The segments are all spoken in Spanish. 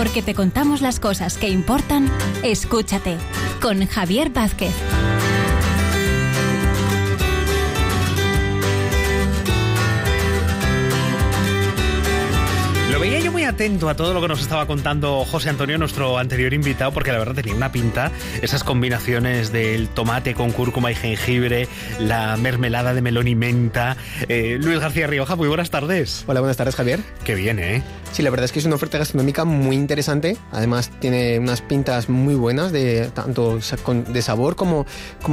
Porque te contamos las cosas que importan, escúchate, con Javier Vázquez. Lo veía yo muy atento a todo lo que nos estaba contando José Antonio, nuestro anterior invitado, porque la verdad tenía una pinta, esas combinaciones del tomate con cúrcuma y jengibre, la mermelada de melón y menta. Luis García Rioja, muy buenas tardes. Hola, buenas tardes, Javier. Qué bien, ¿eh? Sí, la verdad es que es una oferta gastronómica muy interesante. Además, tiene unas pintas muy buenas, tanto de sabor como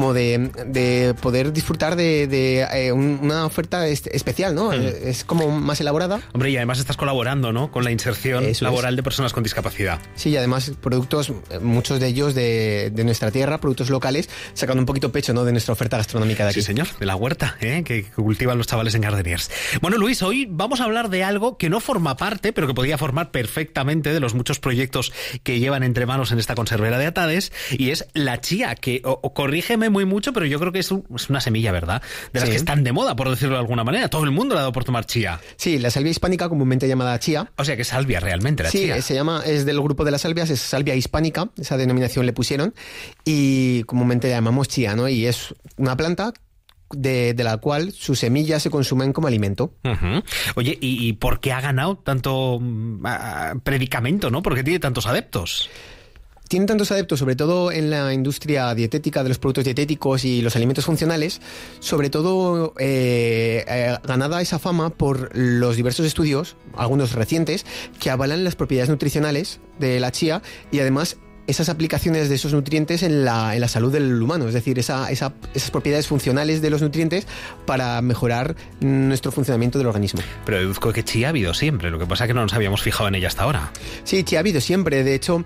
de poder disfrutar de una oferta especial, ¿no? Es como más elaborada. Hombre, y además estás colaborando, ¿no?, con la inserción laboral de personas con discapacidad. Sí, y además productos, muchos de ellos de nuestra tierra, productos locales, sacando un poquito pecho, ¿no?, de nuestra oferta gastronómica de aquí. Sí, señor, de la huerta, que cultivan los chavales en Gardeniers. Bueno, Luis, hoy vamos a hablar de algo que no forma parte, pero que podría formar perfectamente de los muchos proyectos que llevan entre manos en esta conservera de Atades, y es la chía, que, corrígeme muy mucho, pero yo creo que es una semilla, ¿verdad?, de las que están de moda, por decirlo de alguna manera. Todo el mundo le ha dado por tomar chía. Sí, la salvia hispánica, comúnmente llamada chía. O sea que es salvia realmente, la chía. Sí, es del grupo de las salvias, es salvia hispánica, esa denominación le pusieron, y comúnmente la llamamos chía, ¿no? Y es una planta de la cual sus semillas se consumen como alimento. Uh-huh. Oye, ¿y por qué ha ganado tanto predicamento, ¿no? ¿Por qué tiene tantos adeptos? Tiene tantos adeptos, sobre todo en la industria dietética de los productos dietéticos y los alimentos funcionales, sobre todo ganada esa fama por los diversos estudios, algunos recientes, que avalan las propiedades nutricionales de la chía y además esas aplicaciones de esos nutrientes en la salud del humano, es decir, esas propiedades funcionales de los nutrientes para mejorar nuestro funcionamiento del organismo. Pero deduzco que chía ha habido siempre, lo que pasa es que no nos habíamos fijado en ella hasta ahora. Sí, chía ha habido siempre, de hecho...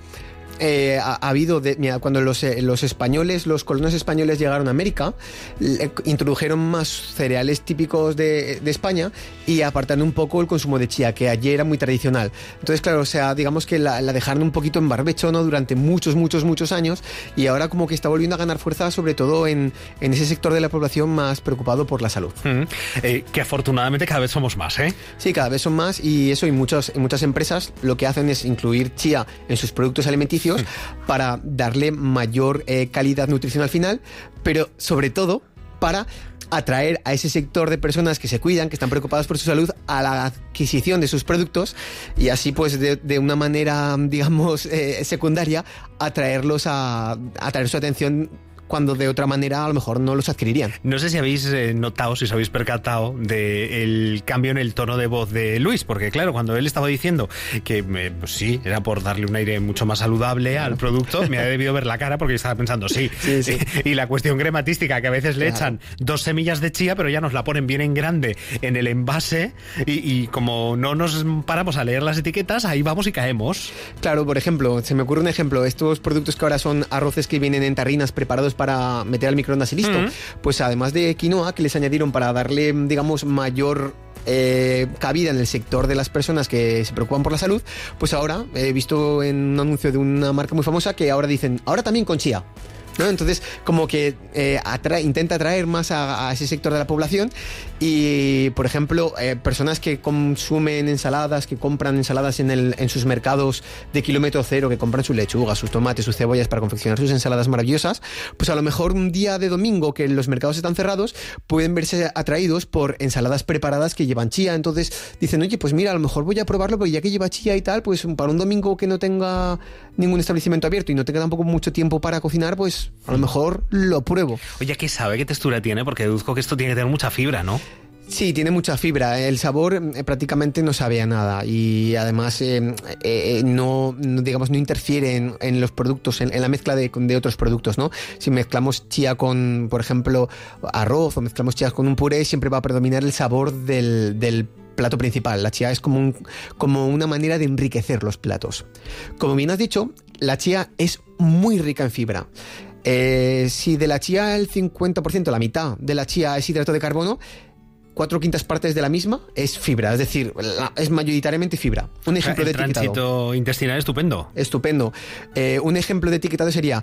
ha habido, cuando los españoles, los colonos españoles llegaron a América, introdujeron más cereales típicos de España y apartaron un poco el consumo de chía, que allí era muy tradicional. Entonces, claro, o sea, digamos que la dejaron un poquito en barbecho, ¿no?, durante muchos años, y ahora como que está volviendo a ganar fuerza, sobre todo en ese sector de la población más preocupado por la salud. Que afortunadamente cada vez somos más, ¿eh? Sí, cada vez son más, y eso, y muchas empresas lo que hacen es incluir chía en sus productos alimenticios para darle mayor calidad nutricional final, pero sobre todo para atraer a ese sector de personas que se cuidan, que están preocupadas por su salud, a la adquisición de sus productos, y así pues de una manera, digamos, secundaria, atraerlos a atraer su atención cuando de otra manera a lo mejor no los adquirirían. No sé si habéis notado, si os habéis percatado del cambio en el tono de voz de Luis, porque claro, cuando él estaba diciendo que pues sí, era por darle un aire mucho más saludable al producto, me ha debido ver la cara porque yo estaba pensando, sí. Y la cuestión crematística, que a veces le echan 2 semillas de chía, pero ya nos la ponen bien en grande en el envase, y como no nos paramos a leer las etiquetas, ahí vamos y caemos. Claro, por ejemplo, se me ocurre un ejemplo, estos productos que ahora son arroces que vienen en tarrinas preparados para meter al microondas y listo, pues además de quinoa, que les añadieron para darle, digamos, mayor cabida en el sector de las personas que se preocupan por la salud, pues ahora he visto en un anuncio de una marca muy famosa que ahora dicen, ahora también con chía, ¿no? Entonces, como que intenta atraer más a ese sector de la población, y, por ejemplo, personas que consumen ensaladas, que compran ensaladas en sus mercados de kilómetro cero, que compran sus lechugas, sus tomates, sus cebollas para confeccionar sus ensaladas maravillosas, pues a lo mejor un día de domingo que los mercados están cerrados, pueden verse atraídos por ensaladas preparadas que llevan chía. Entonces dicen, oye, pues mira, a lo mejor voy a probarlo, porque ya que lleva chía y tal, pues para un domingo que no tenga ningún establecimiento abierto y no tenga tampoco mucho tiempo para cocinar, pues a lo mejor lo pruebo. Oye, ¿qué sabe? ¿Qué textura tiene? Porque deduzco que esto tiene que tener mucha fibra, ¿no? Sí, tiene mucha fibra. El sabor prácticamente no sabe a nada, y además no interfiere en los productos, en la mezcla de otros productos, ¿no? Si mezclamos chía con, por ejemplo, arroz, o mezclamos chía con un puré, siempre va a predominar el sabor del plato principal. La chía es como una manera de enriquecer los platos. Como bien has dicho, la chía es muy rica en fibra. Si de la chía el 50%, la mitad de la chía es hidrato de carbono, 4/5 partes de la misma es fibra, es decir, es mayoritariamente fibra. Un ejemplo de etiquetado. El tránsito intestinal estupendo. Estupendo. Un ejemplo de etiquetado sería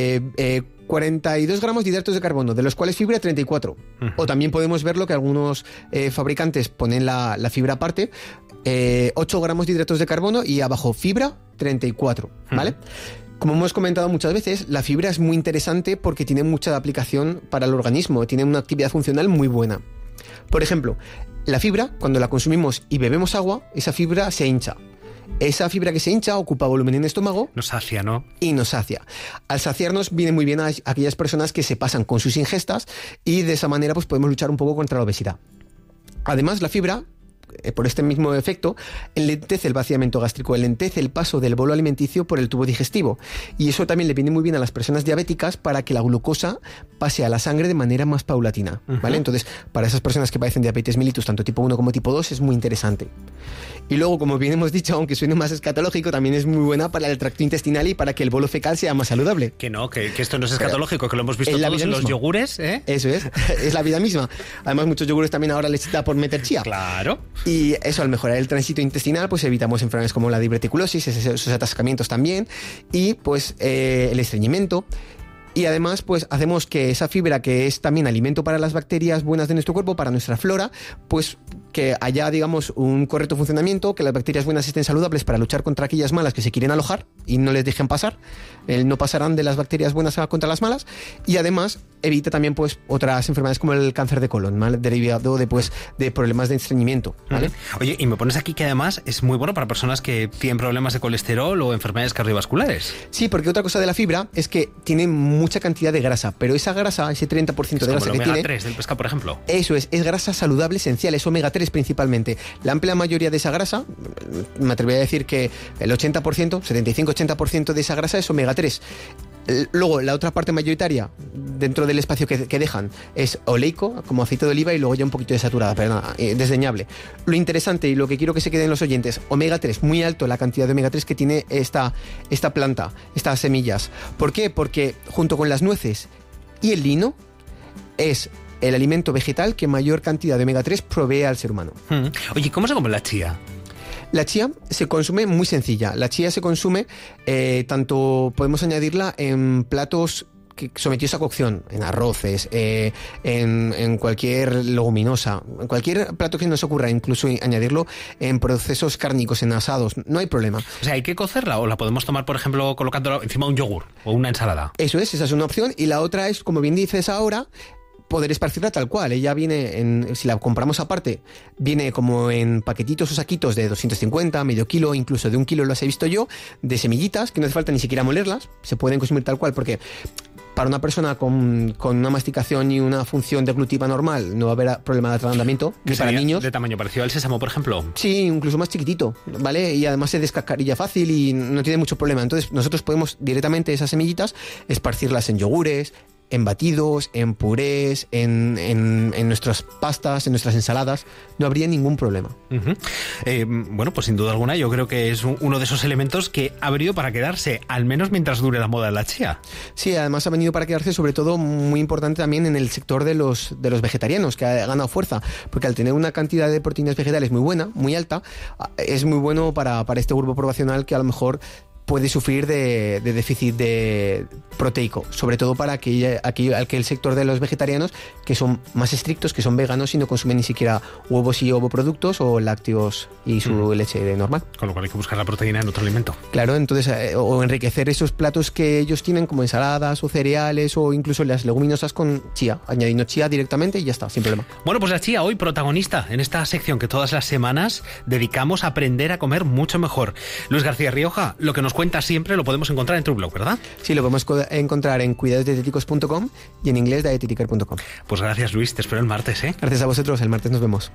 42 gramos de hidratos de carbono, de los cuales fibra 34. O también podemos ver lo que algunos fabricantes ponen la fibra aparte, 8 gramos de hidratos de carbono y abajo fibra 34, ¿vale? Como hemos comentado muchas veces, la fibra es muy interesante porque tiene mucha aplicación para el organismo, tiene una actividad funcional muy buena. Por ejemplo, la fibra, cuando la consumimos y bebemos agua, esa fibra se hincha. Esa fibra que se hincha ocupa volumen en el estómago. Nos sacia, ¿no? Y nos sacia. Al saciarnos viene muy bien a aquellas personas que se pasan con sus ingestas y de esa manera pues podemos luchar un poco contra la obesidad. Además, la fibra, por este mismo efecto, enlentece el vaciamiento gástrico, enlentece el paso del bolo alimenticio por el tubo digestivo. Y eso también le viene muy bien a las personas diabéticas para que la glucosa pase a la sangre de manera más paulatina, ¿vale? Entonces, para esas personas que padecen diabetes mellitus, tanto tipo 1 como tipo 2, es muy interesante. Y luego, como bien hemos dicho, aunque suene más escatológico, también es muy buena para el tracto intestinal y para que el bolo fecal sea más saludable. Que no, que esto no es escatológico, que lo hemos visto todos en los misma. Yogures, ¿eh? Eso es la vida misma. Además, muchos yogures también ahora les da por meter chía. Claro. Y eso, al mejorar el tránsito intestinal, pues evitamos enfermedades como la diverticulosis, esos atascamientos también, y pues el estreñimiento. Y además, pues hacemos que esa fibra, que es también alimento para las bacterias buenas de nuestro cuerpo, para nuestra flora, pues que haya, digamos, un correcto funcionamiento, que las bacterias buenas estén saludables para luchar contra aquellas malas que se quieren alojar y no les dejen pasar. No pasarán de las bacterias buenas contra las malas. Y además evita también pues otras enfermedades como el cáncer de colon, ¿vale? Derivado de problemas de estreñimiento, ¿vale? Oye, y me pones aquí que además es muy bueno para personas que tienen problemas de colesterol o enfermedades cardiovasculares. Sí, porque otra cosa de la fibra es que tiene mucha cantidad de grasa, pero esa grasa, ese 30% de grasa que tiene... omega 3 del pescado, por ejemplo. Eso es grasa saludable esencial, es omega 3 principalmente. La amplia mayoría de esa grasa, me atrevería a decir que el 80%, 75-80% de esa grasa es omega 3. Luego, la otra parte mayoritaria, dentro del espacio que dejan, es oleico, como aceite de oliva, y luego ya un poquito de saturada, pero nada, desdeñable. Lo interesante y lo que quiero que se queden los oyentes, omega 3, muy alto la cantidad de omega 3 que tiene esta planta, estas semillas. ¿Por qué? Porque junto con las nueces y el lino, es el alimento vegetal que mayor cantidad de omega 3 provee al ser humano. Oye, ¿cómo se come la chía? La chía se consume muy sencilla. La chía se consume, tanto podemos añadirla en platos sometidos a cocción, en arroces, en cualquier leguminosa, en cualquier plato que nos ocurra, incluso añadirlo en procesos cárnicos, en asados, no hay problema. O sea, ¿hay que cocerla o la podemos tomar, por ejemplo, colocándola encima de un yogur o una ensalada? Eso es, esa es una opción. Y la otra es, como bien dices ahora, poder esparcirla tal cual. Ella viene, si la compramos aparte, viene como en paquetitos o saquitos de 250, medio kilo, incluso de 1 kilo las he visto yo, de semillitas, que no hace falta ni siquiera molerlas, se pueden consumir tal cual, porque para una persona con una masticación y una función deglutiva normal no va a haber problema de atragantamiento, ni para niños. ¿De tamaño parecido al sésamo, por ejemplo? Sí, incluso más chiquitito, ¿vale? Y además se descascarilla fácil y no tiene mucho problema. Entonces nosotros podemos directamente esas semillitas esparcirlas en yogures, en batidos, en purés, en nuestras pastas, en nuestras ensaladas, no habría ningún problema. Bueno, pues sin duda alguna yo creo que es uno de esos elementos que ha venido para quedarse, al menos mientras dure la moda de la chía. Sí, además ha venido para quedarse, sobre todo muy importante también en el sector de los vegetarianos, que ha ganado fuerza, porque al tener una cantidad de proteínas vegetales muy buena, muy alta, es muy bueno para este grupo poblacional que a lo mejor puede sufrir de déficit proteico, sobre todo para aquel sector de los vegetarianos que son más estrictos, que son veganos y no consumen ni siquiera huevos y ovoproductos o lácteos y su leche normal. Con lo cual hay que buscar la proteína en otro alimento. Claro, entonces, o enriquecer esos platos que ellos tienen como ensaladas o cereales o incluso las leguminosas con chía, añadiendo chía directamente y ya está, sin problema. Bueno, pues la chía hoy protagonista en esta sección que todas las semanas dedicamos a aprender a comer mucho mejor. Luis García Rioja, lo que nos cuenta siempre lo podemos encontrar en tu blog, ¿verdad? Sí, lo podemos encontrar en cuidadosdietéticos.com y en inglés dietetiker.com. Pues gracias, Luis, te espero el martes, ¿eh? Gracias a vosotros, el martes nos vemos.